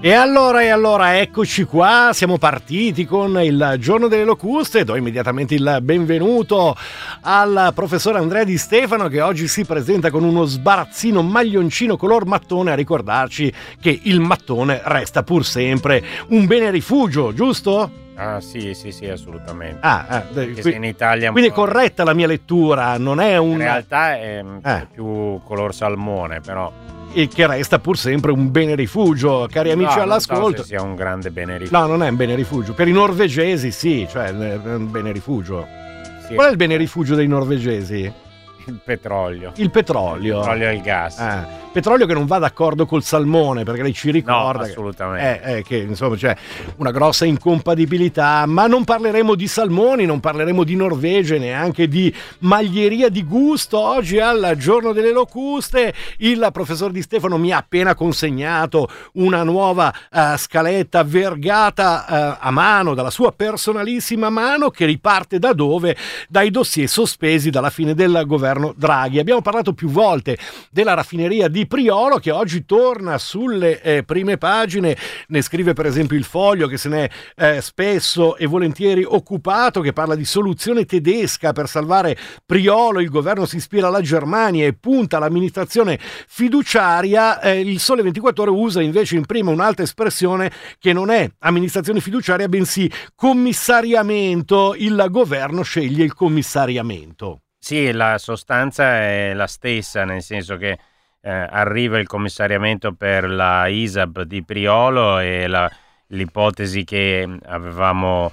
E allora, eccoci qua, siamo partiti con il Giorno delle Locuste. Do immediatamente il benvenuto al professore Andrea Di Stefano, che oggi si presenta con uno sbarazzino maglioncino color mattone, a ricordarci che il mattone resta pur sempre un bene rifugio, giusto? Ah sì, assolutamente. In Italia quindi è corretta la mia lettura, non è un... In realtà è più color salmone, però... E che resta pur sempre un bene rifugio, cari amici all'ascolto. Non so se sia un grande bene rifugio. No, non è un bene rifugio. Per i norvegesi sì, cioè è un bene rifugio. Sì. Qual è il bene rifugio dei norvegesi? Il petrolio. Il petrolio. Il petrolio e il gas. Petrolio che non va d'accordo col salmone, perché lei ci ricorda. No, assolutamente. Che insomma c'è una grossa incompatibilità, ma non parleremo di salmoni, non parleremo di Norvegia, neanche di maglieria di gusto. Oggi al Giorno delle Locuste il professor Di Stefano mi ha appena consegnato una nuova scaletta vergata a mano, dalla sua personalissima mano, che riparte da dove? Dai dossier sospesi dalla fine del governo Draghi. Abbiamo parlato più volte della raffineria di Priolo, che oggi torna sulle prime pagine. Ne scrive per esempio il Foglio, che se ne è spesso e volentieri occupato, che parla di soluzione tedesca per salvare Priolo. Il governo si ispira alla Germania e punta all'amministrazione fiduciaria. Il Sole 24 Ore usa invece in prima un'altra espressione che non è amministrazione fiduciaria, bensì commissariamento. Il governo sceglie il commissariamento. Sì, la sostanza è la stessa, nel senso che arriva il commissariamento per la ISAB di Priolo, e l'ipotesi che avevamo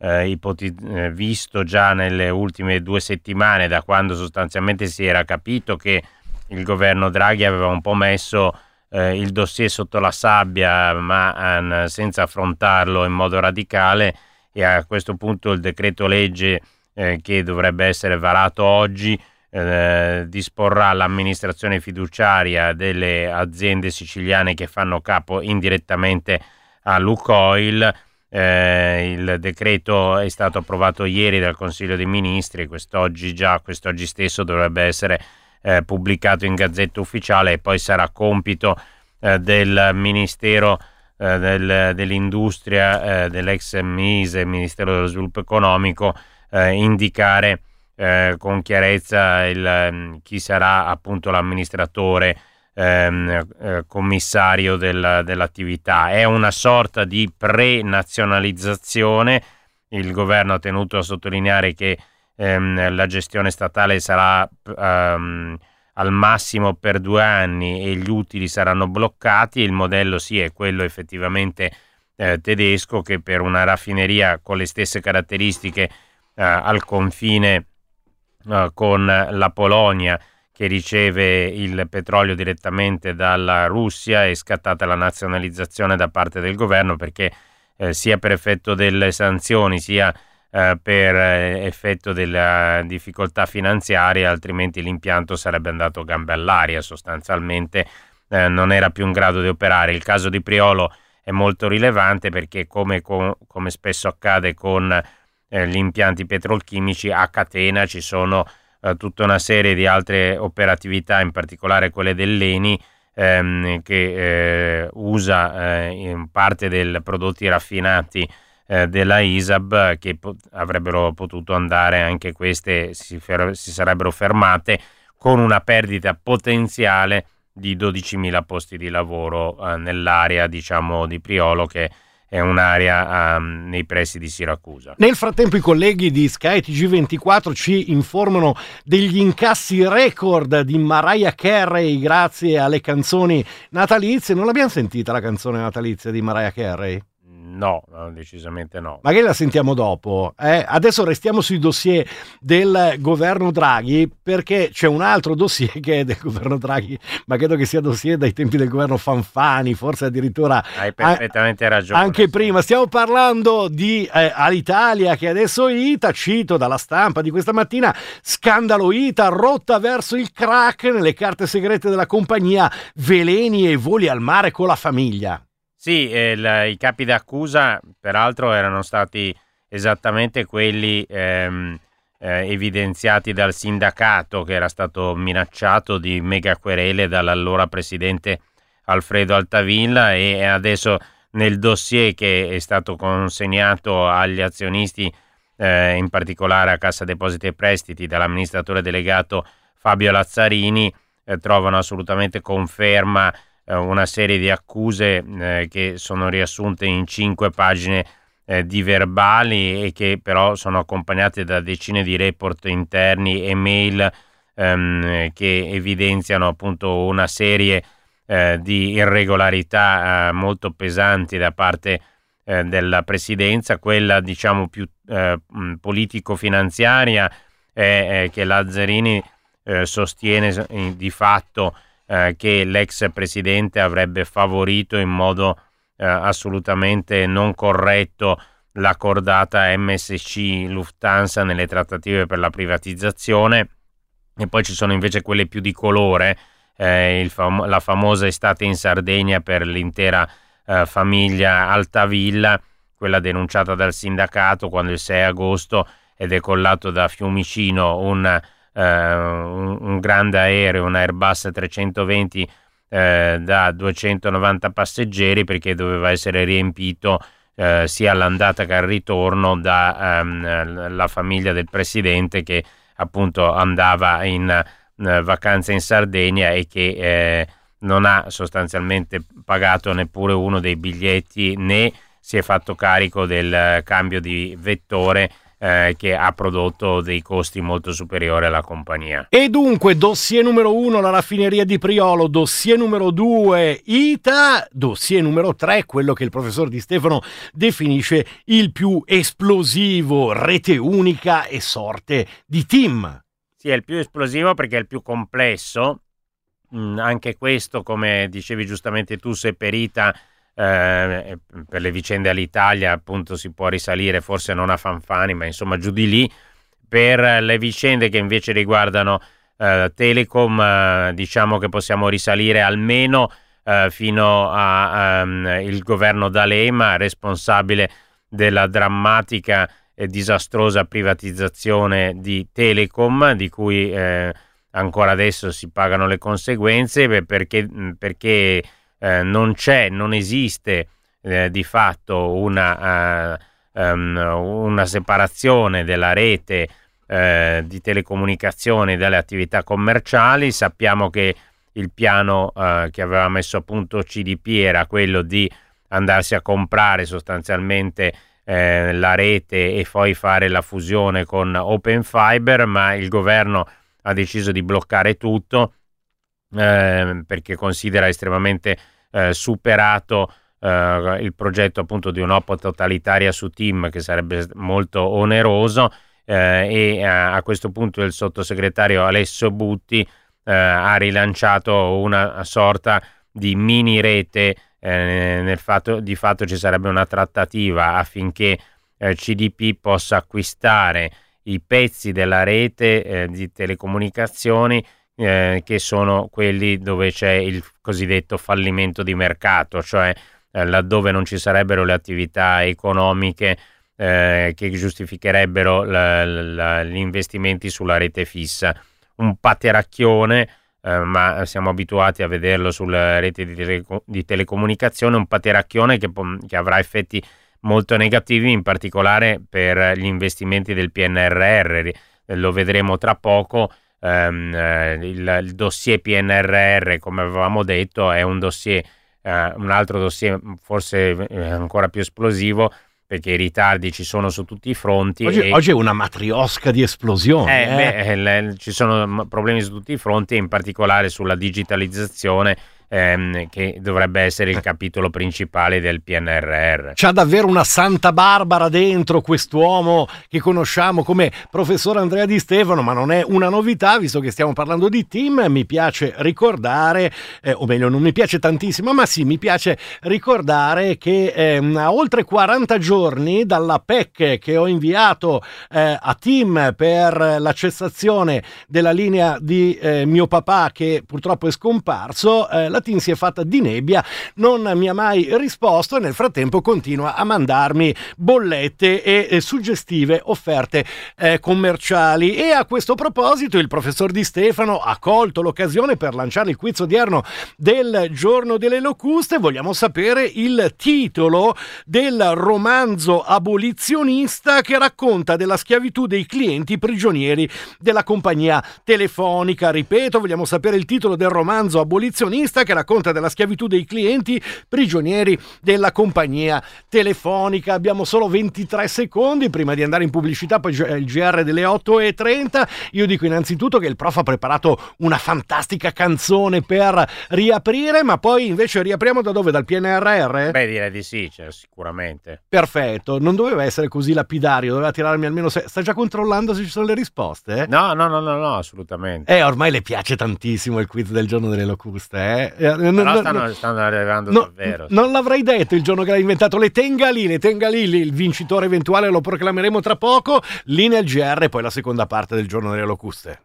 visto già nelle ultime 2 settimane, da quando sostanzialmente si era capito che il governo Draghi aveva un po' messo il dossier sotto la sabbia, ma senza affrontarlo in modo radicale, e a questo punto il decreto legge che dovrebbe essere varato oggi disporrà l'amministrazione fiduciaria delle aziende siciliane che fanno capo indirettamente a Lukoil. Il decreto è stato approvato ieri dal Consiglio dei Ministri e quest'oggi stesso dovrebbe essere pubblicato in Gazzetta Ufficiale, e poi sarà compito del Ministero dell'Industria, dell'ex MISE, Ministero dello Sviluppo Economico, indicare con chiarezza chi sarà appunto l'amministratore commissario dell'attività. È una sorta di pre-nazionalizzazione. Il governo ha tenuto a sottolineare che la gestione statale sarà al massimo per 2 anni e gli utili saranno bloccati. Il modello sì è quello effettivamente tedesco, che per una raffineria con le stesse caratteristiche al confine con la Polonia, che riceve il petrolio direttamente dalla Russia, è scattata la nazionalizzazione da parte del governo, perché sia per effetto delle sanzioni sia per effetto della difficoltà finanziaria, altrimenti l'impianto sarebbe andato gambe all'aria, sostanzialmente non era più in grado di operare. Il caso di Priolo è molto rilevante perché come spesso accade con gli impianti petrolchimici, a catena ci sono tutta una serie di altre operatività, in particolare quelle dell'ENI, che usa in parte dei prodotti raffinati della ISAB, che avrebbero potuto andare, anche queste si sarebbero fermate, con una perdita potenziale di 12.000 posti di lavoro nell'area, diciamo, di Priolo, che è un'area nei pressi di Siracusa. Nel frattempo i colleghi di Sky TG24 ci informano degli incassi record di Mariah Carey grazie alle canzoni natalizie. Non l'abbiamo sentita la canzone natalizia di Mariah Carey? No, decisamente no. Magari la sentiamo dopo. Adesso restiamo sui dossier del governo Draghi, perché c'è un altro dossier che è del governo Draghi, ma credo che sia dossier dai tempi del governo Fanfani, forse addirittura hai perfettamente ragione. Anche prima. Stiamo parlando di Alitalia, che adesso ITA, cito dalla stampa di questa mattina, scandalo ITA, rotta verso il crack, nelle carte segrete della compagnia, veleni e voli al mare con la famiglia. Sì, i capi d'accusa peraltro erano stati esattamente quelli evidenziati dal sindacato, che era stato minacciato di mega querele dall'allora presidente Alfredo Altavilla, e adesso nel dossier che è stato consegnato agli azionisti, in particolare a Cassa Depositi e Prestiti, dall'amministratore delegato Fabio Lazzarini, trovano assolutamente conferma una serie di accuse che sono riassunte in 5 pagine di verbali e che però sono accompagnate da decine di report interni e mail che evidenziano appunto una serie di irregolarità molto pesanti da parte della presidenza. Quella diciamo più politico-finanziaria è che Lazzarini sostiene di fatto che l'ex presidente avrebbe favorito in modo assolutamente non corretto la cordata MSC Lufthansa nelle trattative per la privatizzazione. E poi ci sono invece quelle più di colore, la famosa estate in Sardegna per l'intera famiglia Altavilla, quella denunciata dal sindacato quando il 6 agosto è decollato da Fiumicino un grande aereo, un Airbus 320 da 290 passeggeri, perché doveva essere riempito sia all'andata che al ritorno la famiglia del presidente, che appunto andava in vacanza in Sardegna e che non ha sostanzialmente pagato neppure uno dei biglietti, né si è fatto carico del cambio di vettore che ha prodotto dei costi molto superiori alla compagnia. E dunque dossier numero 1 la raffineria di Priolo, dossier numero 2 ITA, dossier numero 3 quello che il professor Di Stefano definisce il più esplosivo, rete unica e sorte di TIM. Sì, è il più esplosivo perché è il più complesso. Anche questo, come dicevi giustamente tu, se perita per le vicende all'Italia, appunto si può risalire forse non a Fanfani, ma insomma giù di lì. Per le vicende che invece riguardano Telecom, diciamo che possiamo risalire almeno fino al governo D'Alema, responsabile della drammatica e disastrosa privatizzazione di Telecom, di cui ancora adesso si pagano le conseguenze, perché non esiste di fatto una separazione della rete di telecomunicazioni dalle attività commerciali. Sappiamo che il piano che aveva messo a punto CDP era quello di andarsi a comprare sostanzialmente la rete e poi fare la fusione con Open Fiber, ma il governo ha deciso di bloccare tutto perché considera estremamente superato il progetto appunto di un'OPA totalitaria su TIM, che sarebbe molto oneroso, e a questo punto il sottosegretario Alessio Butti ha rilanciato una sorta di mini rete. Di fatto ci sarebbe una trattativa affinché CDP possa acquistare i pezzi della rete di telecomunicazioni che sono quelli dove c'è il cosiddetto fallimento di mercato, cioè laddove non ci sarebbero le attività economiche che giustificherebbero gli investimenti sulla rete fissa. Un pateracchione, ma siamo abituati a vederlo sulla rete di telecomunicazione, un pateracchione che avrà effetti molto negativi, in particolare per gli investimenti del PNRR. Lo vedremo tra poco. Il dossier PNRR, come avevamo detto, è un altro dossier forse ancora più esplosivo, perché i ritardi ci sono su tutti i fronti. Oggi è una matriosca di esplosione. Ci sono problemi su tutti i fronti, in particolare sulla digitalizzazione, che dovrebbe essere il capitolo principale del PNRR. C'ha davvero una Santa Barbara dentro quest'uomo che conosciamo come professor Andrea Di Stefano, ma non è una novità, visto che stiamo parlando di TIM. Mi piace ricordare, o meglio non mi piace tantissimo, ma sì, mi piace ricordare che a oltre 40 giorni dalla PEC che ho inviato a TIM per la cessazione della linea di mio papà, che purtroppo è scomparso, la TIN si è fatta di nebbia, non mi ha mai risposto e nel frattempo continua a mandarmi bollette e suggestive offerte commerciali. E a questo proposito il professor Di Stefano ha colto l'occasione per lanciare il quiz odierno del giorno delle locuste. Vogliamo sapere il titolo del romanzo abolizionista che racconta della schiavitù dei clienti prigionieri della compagnia telefonica. Ripeto, vogliamo sapere il titolo del romanzo abolizionista che racconta della schiavitù dei clienti prigionieri della compagnia telefonica. Abbiamo solo 23 secondi prima di andare in pubblicità, poi il GR delle 8:30. Io dico innanzitutto che il prof ha preparato una fantastica canzone per riaprire, ma poi invece riapriamo da dove? Dal PNRR? Beh, direi di sì, cioè, sicuramente. Perfetto, non doveva essere così lapidario, doveva tirarmi almeno sta già controllando se ci sono le risposte? No, assolutamente. Ormai le piace tantissimo il quiz del giorno delle locuste, Però stanno arrivando davvero. Non l'avrei detto il giorno che l'hai inventato. Le tenga lì, il vincitore eventuale lo proclameremo tra poco. Linea al GR e poi la seconda parte del giorno delle locuste.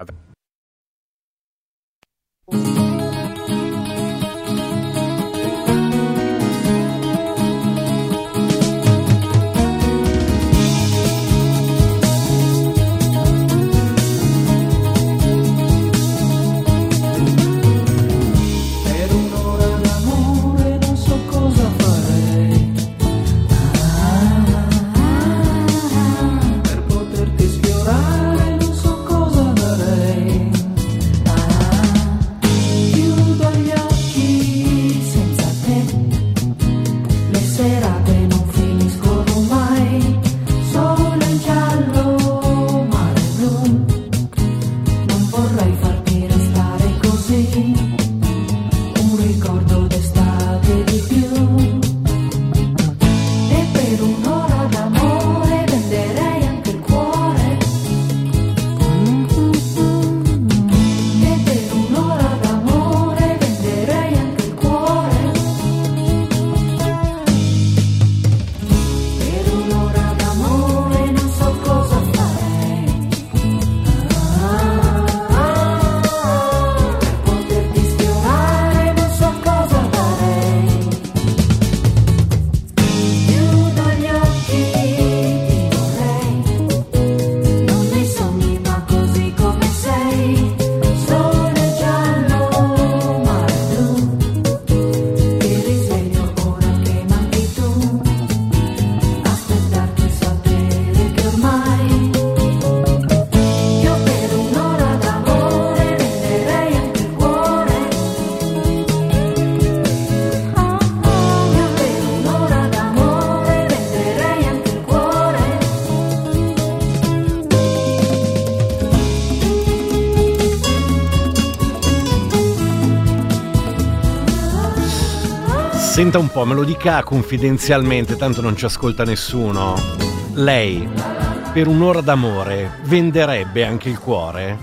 Senta un po', me lo dica confidenzialmente, tanto non ci ascolta nessuno. Lei, per un'ora d'amore, venderebbe anche il cuore?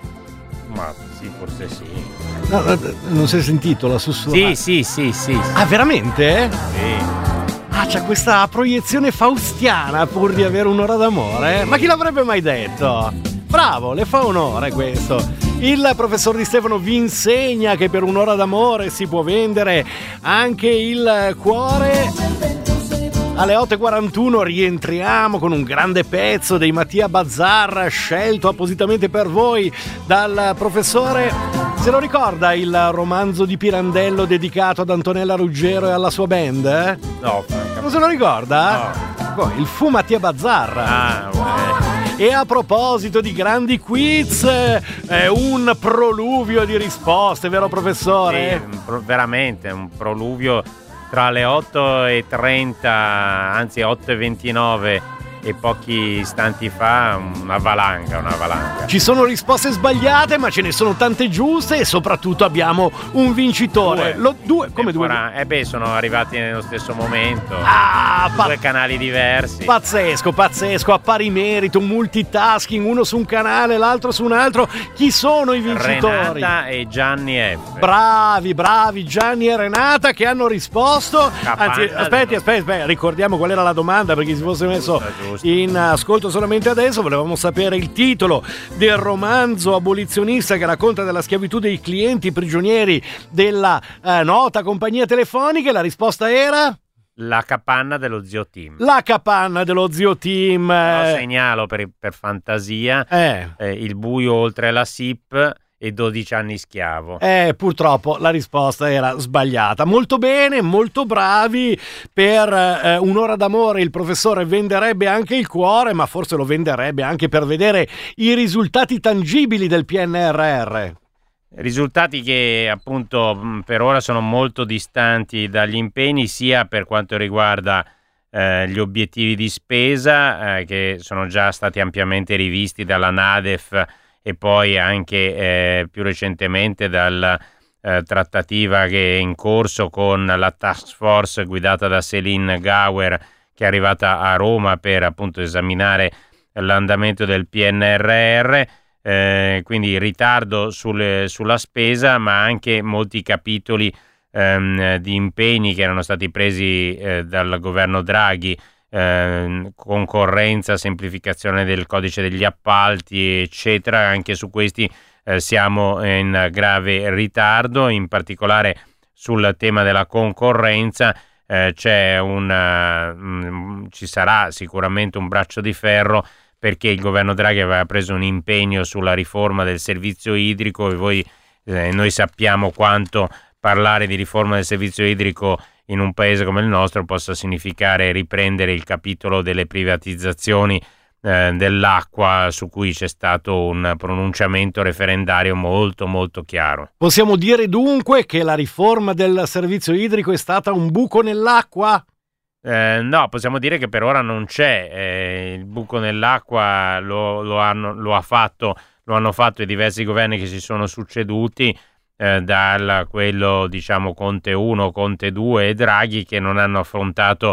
Ma sì, forse sì. No, non si è sentito la sussurrata? Sì. Ah, veramente? Sì. Ah, c'è questa proiezione faustiana pur di avere un'ora d'amore? Ma chi l'avrebbe mai detto? Bravo, le fa onore questo. Il professor Di Stefano vi insegna che per un'ora d'amore si può vendere anche il cuore. Alle 8:41 rientriamo con un grande pezzo dei Mattia Bazzar scelto appositamente per voi dal professore. Se lo ricorda il romanzo di Pirandello dedicato ad Antonella Ruggero e alla sua band? No, non se lo ricorda? No. Il fu Mattia Bazzar. E a proposito di grandi quiz, un proluvio di risposte, vero professore? Sì, veramente un proluvio tra le 8:30, anzi 8:29 e pochi istanti fa, una valanga. Ci sono risposte sbagliate, ma ce ne sono tante giuste e soprattutto abbiamo un vincitore. Due? Come due? Sono arrivati nello stesso momento. Due canali diversi. Pazzesco, a pari merito, un multitasking, uno su un canale, l'altro su un altro. Chi sono i vincitori? Renata e Gianni F. Bravi, Gianni e Renata che hanno risposto. Anzi, aspetti, ricordiamo qual era la domanda perché si fosse messo in ascolto solamente adesso. Volevamo sapere il titolo del romanzo abolizionista che racconta della schiavitù dei clienti prigionieri della nota compagnia telefonica. La risposta era... La capanna dello zio Tim. La capanna dello zio Tim. Però segnalo per fantasia il buio oltre la SIP e 12 anni schiavo. Purtroppo la risposta era sbagliata. Molto bene, molto bravi. Per un'ora d'amore il professore venderebbe anche il cuore, ma forse lo venderebbe anche per vedere i risultati tangibili del PNRR. Risultati che appunto per ora sono molto distanti dagli impegni, sia per quanto riguarda gli obiettivi di spesa che sono già stati ampiamente rivisti dalla NADEF e poi anche più recentemente dalla trattativa che è in corso con la task force guidata da Céline Gauer, che è arrivata a Roma per appunto esaminare l'andamento del PNRR. Quindi ritardo sulla spesa, ma anche molti capitoli di impegni che erano stati presi dal governo Draghi, concorrenza, semplificazione del codice degli appalti, eccetera. Anche su questi siamo in grave ritardo, in particolare sul tema della concorrenza. Ci sarà sicuramente un braccio di ferro, perché il governo Draghi aveva preso un impegno sulla riforma del servizio idrico e noi sappiamo quanto parlare di riforma del servizio idrico in un paese come il nostro possa significare riprendere il capitolo delle privatizzazioni dell'acqua, su cui c'è stato un pronunciamento referendario molto molto chiaro. Possiamo dire dunque che la riforma del servizio idrico è stata un buco nell'acqua? No, possiamo dire che per ora non c'è. Il buco nell'acqua lo hanno fatto i diversi governi che si sono succeduti, quello diciamo Conte 1, Conte 2 e Draghi, che non hanno affrontato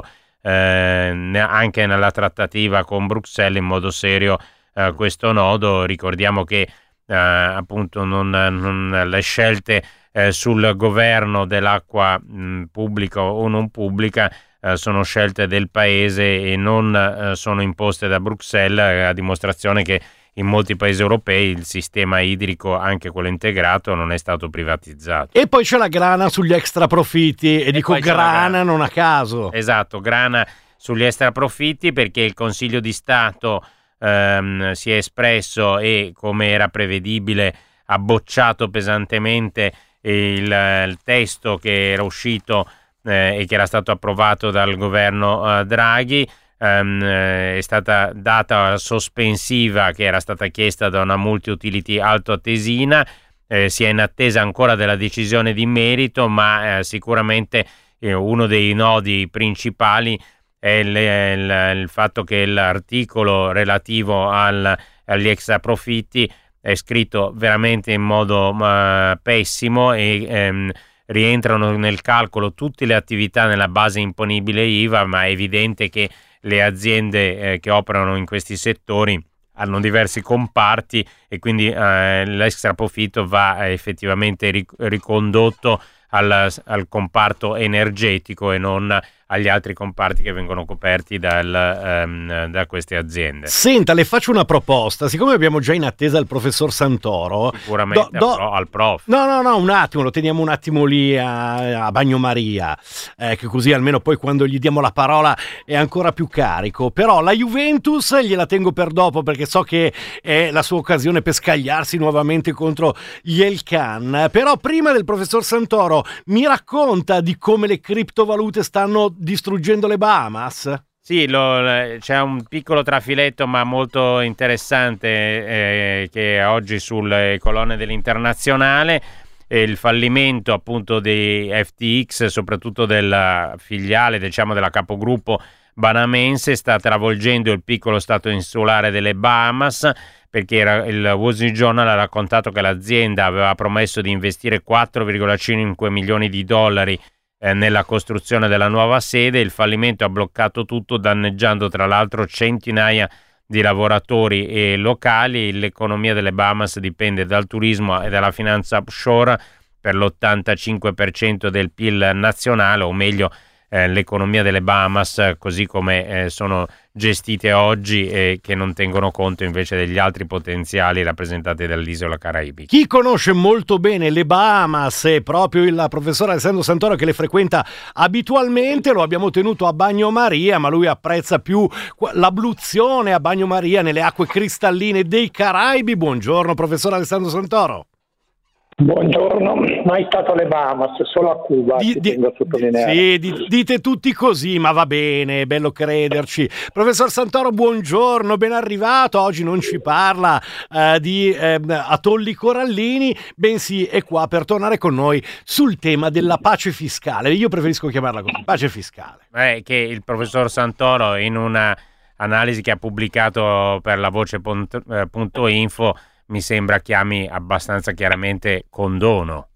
anche nella trattativa con Bruxelles in modo serio questo nodo. Ricordiamo che appunto le scelte sul governo dell'acqua pubblica o non pubblica sono scelte del paese e non sono imposte da Bruxelles, a dimostrazione che in molti paesi europei il sistema idrico, anche quello integrato, non è stato privatizzato. E poi c'è la grana sugli extraprofitti, e dico grana non a caso. Esatto, grana sugli extraprofitti, perché il Consiglio di Stato si è espresso e, come era prevedibile, ha bocciato pesantemente il testo che era uscito e che era stato approvato dal governo Draghi. È stata data la sospensiva che era stata chiesta da una multi-utility altoatesina. Si è in attesa ancora della decisione di merito, ma sicuramente uno dei nodi principali è il fatto che l'articolo relativo agli extraprofitti è scritto veramente in modo pessimo e rientrano nel calcolo tutte le attività nella base imponibile IVA, ma è evidente che le aziende che operano in questi settori hanno diversi comparti e quindi l'extraprofitto va effettivamente ricondotto al comparto energetico e non agli altri comparti che vengono coperti da queste aziende. Senta, le faccio una proposta. Siccome abbiamo già in attesa il professor Santoro, sicuramente al prof. No, un attimo, lo teniamo un attimo lì a bagnomaria, che così almeno poi quando gli diamo la parola è ancora più carico. Però la Juventus gliela tengo per dopo, perché so che è la sua occasione per scagliarsi nuovamente contro gli Elkan. Però prima del professor Santoro, mi racconta di come le criptovalute stanno distruggendo le Bahamas? Sì, c'è un piccolo trafiletto ma molto interessante che è oggi sulle colonne dell'Internazionale. Il fallimento appunto di FTX, soprattutto della filiale, diciamo della capogruppo banamense, sta travolgendo il piccolo stato insulare delle Bahamas, perché il Wall Street Journal ha raccontato che l'azienda aveva promesso di investire 4,5 milioni di dollari nella costruzione della nuova sede. Il fallimento ha bloccato tutto, danneggiando tra l'altro centinaia di lavoratori e locali. L'economia delle Bahamas dipende dal turismo e dalla finanza offshore per l'85% del PIL nazionale, o meglio l'economia delle Bahamas, così come sono gestite oggi e che non tengono conto invece degli altri potenziali rappresentati dall'isola caraibica. Chi conosce molto bene le Bahamas è proprio il professor Alessandro Santoro, che le frequenta abitualmente. Lo abbiamo tenuto a Bagnomaria, ma lui apprezza più l'abluzione a Bagnomaria nelle acque cristalline dei Caraibi. Buongiorno professor Alessandro Santoro. Buongiorno, mai stato alle Bahamas, solo a Cuba, tengo a sottolineare. Sì, dite tutti così, ma va bene, è bello crederci. Professor Santoro, buongiorno, ben arrivato. Oggi non ci parla di atolli corallini, bensì è qua per tornare con noi sul tema della pace fiscale. Io preferisco chiamarla così, pace fiscale. Che il professor Santoro, in una analisi che ha pubblicato per la voce.info, mi sembra chiami abbastanza chiaramente condono.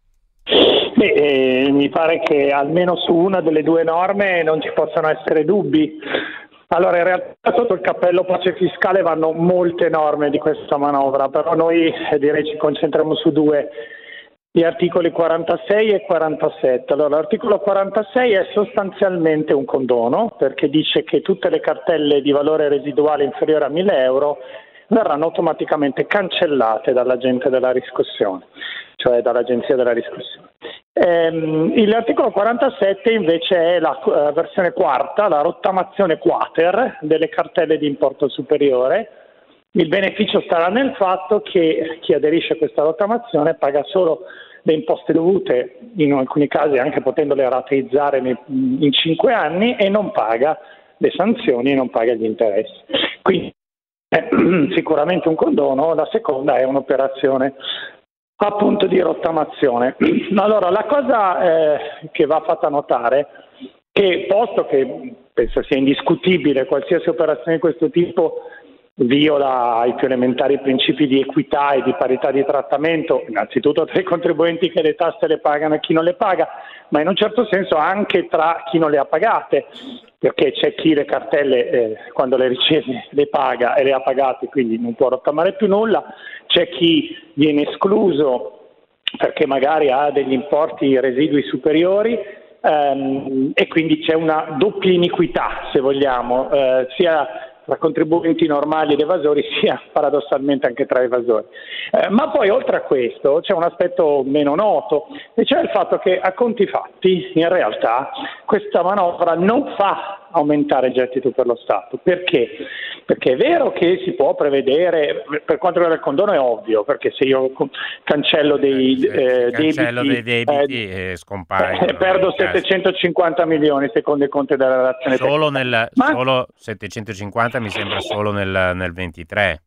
Mi pare che almeno su una delle due norme non ci possano essere dubbi. Allora, in realtà sotto il cappello pace fiscale vanno molte norme di questa manovra, però noi direi ci concentriamo su due, gli articoli 46 e 47. Allora, l'articolo 46 è sostanzialmente un condono, perché dice che tutte le cartelle di valore residuale inferiore a 1.000 euro verranno automaticamente cancellate dall'agente della riscossione, cioè dall'agenzia della riscossione. L'articolo 47 invece è la versione quarta, la rottamazione quater delle cartelle di importo superiore. Il beneficio starà nel fatto che chi aderisce a questa rottamazione paga solo le imposte dovute, in alcuni casi anche potendole rateizzare in 5 anni, e non paga le sanzioni e non paga gli interessi. Quindi sicuramente un condono. La seconda è un'operazione appunto di rottamazione. Allora, la cosa che va fatta notare, che posto che penso sia indiscutibile qualsiasi operazione di questo tipo viola i più elementari principi di equità e di parità di trattamento, innanzitutto tra i contribuenti che le tasse le pagano e chi non le paga, ma in un certo senso anche tra chi non le ha pagate, perché c'è chi le cartelle quando le riceve le paga e le ha pagate, quindi non può rottamare più nulla, c'è chi viene escluso perché magari ha degli importi residui superiori, e quindi c'è una doppia iniquità, se vogliamo, sia tra contribuenti normali ed evasori, sia paradossalmente anche tra evasori. Ma poi oltre a questo c'è un aspetto meno noto, e cioè il fatto che a conti fatti in realtà questa manovra non fa aumentare il gettito per lo Stato. Perché? Perché è vero che si può prevedere, per quanto riguarda il condono è ovvio, perché se io cancello dei debiti scompaiono. Perdo 750 milioni secondo i conti della relazione tecnica. Solo 750 mi sembra solo nel 23.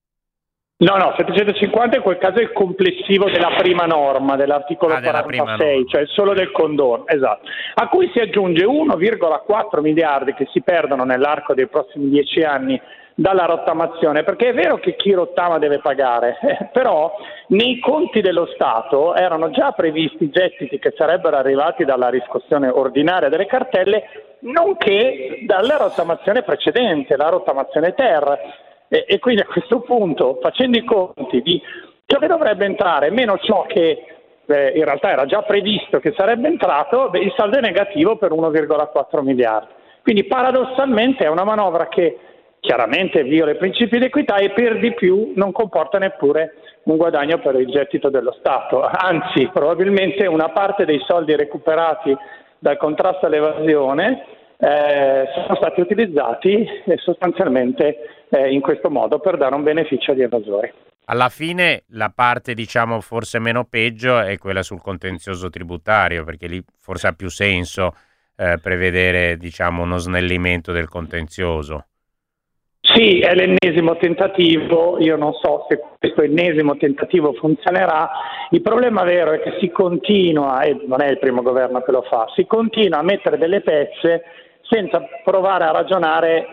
No, 750 in quel caso è il complessivo della prima norma, dell'articolo 46, cioè solo del condono, esatto, a cui si aggiunge 1,4 miliardi che si perdono nell'arco dei prossimi 10 anni dalla rottamazione, perché è vero che chi rottama deve pagare, però nei conti dello Stato erano già previsti gettiti che sarebbero arrivati dalla riscossione ordinaria delle cartelle, nonché dalla rottamazione precedente, la rottamazione ter. E quindi a questo punto, facendo i conti di ciò che dovrebbe entrare meno ciò che in realtà era già previsto che sarebbe entrato, il saldo è negativo per 1,4 miliardi. Quindi paradossalmente è una manovra che chiaramente viola i principi di equità e per di più non comporta neppure un guadagno per il gettito dello Stato. Anzi, probabilmente una parte dei soldi recuperati dal contrasto all'evasione sono stati utilizzati sostanzialmente in questo modo per dare un beneficio agli evasori. Alla fine la parte forse meno peggio è quella sul contenzioso tributario, perché lì forse ha più senso prevedere uno snellimento del contenzioso. Sì, è l'ennesimo tentativo, io non so se questo ennesimo tentativo funzionerà. Il problema vero è che si continua, e non è il primo governo che lo fa, si continua a mettere delle pezze senza provare a ragionare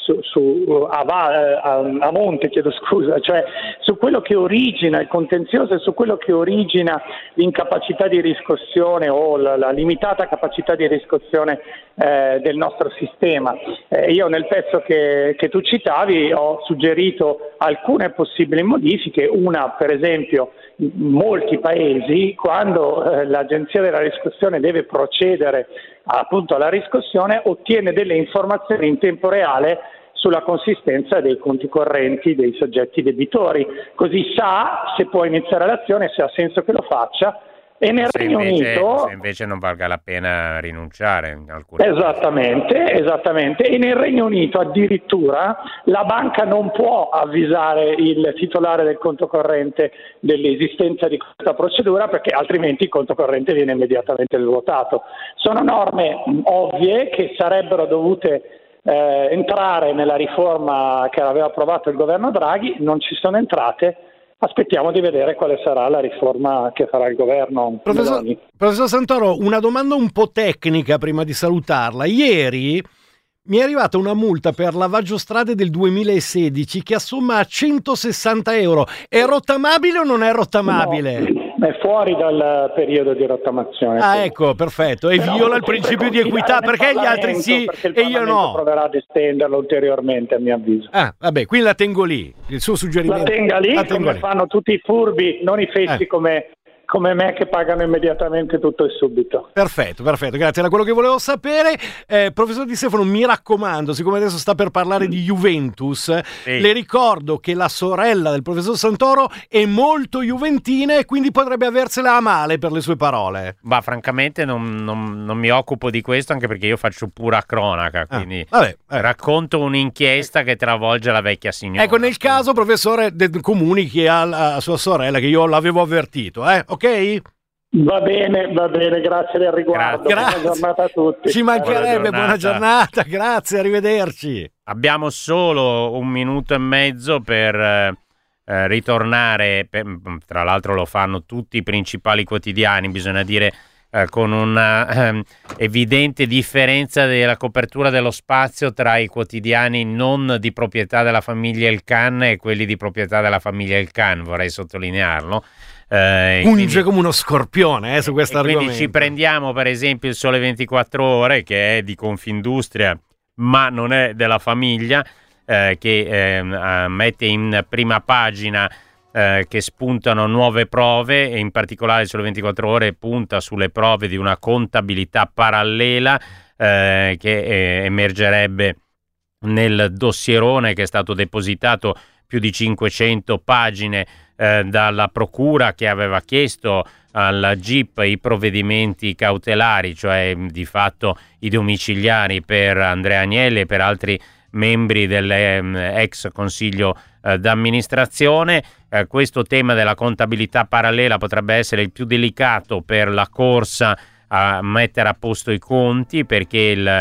a monte, cioè su quello che origina il contenzioso e su quello che origina l'incapacità di riscossione o la limitata capacità di riscossione del nostro sistema. Io nel pezzo che tu citavi ho suggerito alcune possibili modifiche. Una, per esempio, in molti paesi, quando l'Agenzia della riscossione deve procedere appunto alla riscossione, ottiene delle informazioni in tempo reale sulla consistenza dei conti correnti dei soggetti debitori, così sa se può iniziare l'azione, se ha senso che lo faccia. E nel Regno Unito, se invece non valga la pena rinunciare in alcune esattamente, e nel Regno Unito addirittura la banca non può avvisare il titolare del conto corrente dell'esistenza di questa procedura, perché altrimenti il conto corrente viene immediatamente svuotato. Sono norme ovvie che sarebbero dovute entrare nella riforma che aveva approvato il governo Draghi, non ci sono entrate. Aspettiamo di vedere quale sarà la riforma che farà il governo. Professor Santoro, una domanda un po' tecnica prima di salutarla. Ieri mi è arrivata una multa per lavaggio strade del 2016 che assomma a 160 euro. È rottamabile o non è rottamabile? No, è fuori dal periodo di rottamazione. Ah, ecco, perfetto. E viola il principio di equità, perché gli altri sì e io no? Proverà ad estenderlo ulteriormente, a mio avviso. Ah, vabbè, quindi la tengo lì. Il suo suggerimento. La tenga lì, come fanno tutti i furbi, non i fessi come me che pagano immediatamente tutto e subito. Perfetto, grazie, era quello che volevo sapere. Professor Di Stefano, mi raccomando, siccome adesso sta per parlare di Juventus, le ricordo che la sorella del professor Santoro è molto juventina e quindi potrebbe aversela a male per le sue parole. Ma francamente non mi occupo di questo, anche perché io faccio pura cronaca, quindi racconto un'inchiesta che travolge la vecchia signora. Ecco, nel caso, professore, comunichi a sua sorella che io l'avevo avvertito, ok? Va bene, grazie del riguardo. Grazie. Buona giornata a tutti. Ci mancherebbe, buona giornata, grazie, arrivederci. Abbiamo solo 1 minuto e mezzo per ritornare, tra l'altro lo fanno tutti i principali quotidiani, bisogna dire con una evidente differenza della copertura dello spazio tra i quotidiani non di proprietà della famiglia El Khan e quelli di proprietà della famiglia El Khan, vorrei sottolinearlo. Punge come uno scorpione su questo argomento. Quindi ci prendiamo per esempio il Sole 24 Ore, che è di Confindustria ma non è della famiglia, che mette in prima pagina che spuntano nuove prove, e in particolare il Sole 24 Ore punta sulle prove di una contabilità parallela che emergerebbe nel dossierone che è stato depositato, più di 500 pagine dalla procura, che aveva chiesto alla GIP i provvedimenti cautelari, cioè di fatto i domiciliari per Andrea Agnelli e per altri membri dell'ex consiglio d'amministrazione. Questo tema della contabilità parallela potrebbe essere il più delicato per la corsa a mettere a posto i conti, perché il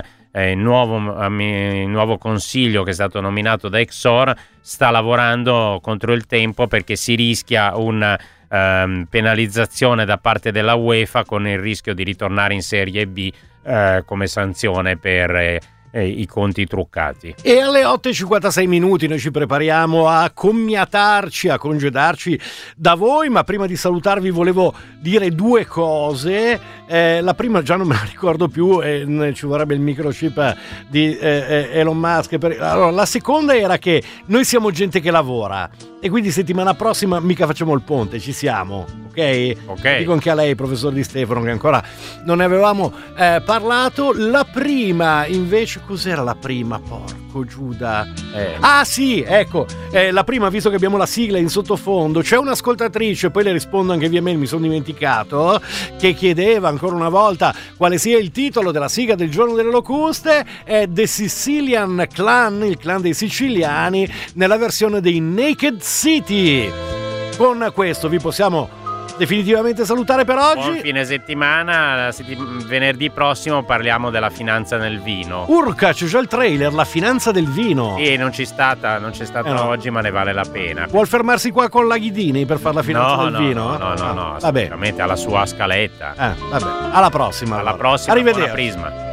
nuovo consiglio che è stato nominato da Exor sta lavorando contro il tempo, perché si rischia una penalizzazione da parte della UEFA, con il rischio di ritornare in Serie B come sanzione per i conti truccati. E alle 8:56 noi ci prepariamo a commiatarci, a congedarci da voi, ma prima di salutarvi volevo dire 2 cose. La prima già non me la ricordo più, ci vorrebbe il microchip di Elon Musk. Allora, la seconda era che noi siamo gente che lavora e quindi settimana prossima mica facciamo il ponte, ci siamo, ok? Dico anche a lei, professor Di Stefano, che ancora non ne avevamo parlato. La prima invece, cos'era la prima? Porco Giuda. Ah sì, ecco, la prima, visto che abbiamo la sigla in sottofondo, c'è un'ascoltatrice, poi le rispondo anche via mail, mi sono dimenticato, che chiedeva ancora una volta quale sia il titolo della sigla del Giorno delle Locuste. È The Sicilian Clan, il clan dei siciliani, nella versione dei Naked City. Con questo vi possiamo definitivamente salutare per oggi. Buon fine settimana. Venerdì prossimo parliamo della finanza nel vino. Urca, c'è già il trailer, la finanza del vino. Sì, non c'è stata no. Oggi, ma ne vale la pena. Vuol fermarsi qua con la Ghidini per fare la finanza del vino? No, assolutamente, alla sua scaletta. Vabbè, alla prossima. Alla prossima. Arrivederci. Buona Prisma.